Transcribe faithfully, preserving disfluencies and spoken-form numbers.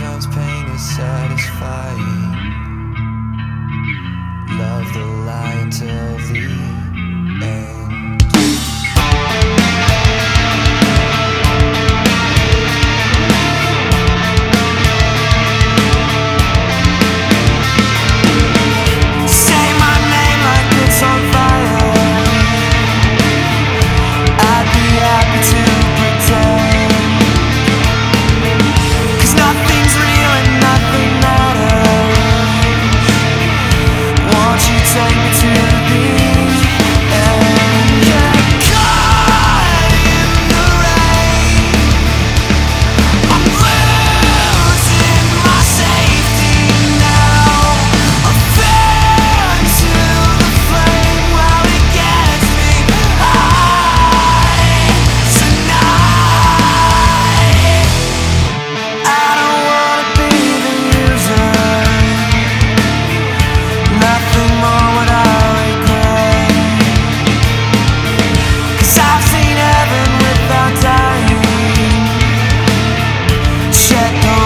Sometimes pain is satisfying. Love the lie until the end. Say my name like it's on fire. I'd be happy to pretend, 'cause nothing's real and nothing matters. Won't you take me to the end? Get caught in the rain. I'm losing my safety now. A fan to the flame while it gets me high tonight. I don't wanna be the user. Nothing more would I regret, 'cause I've seen heaven without dying. Shed no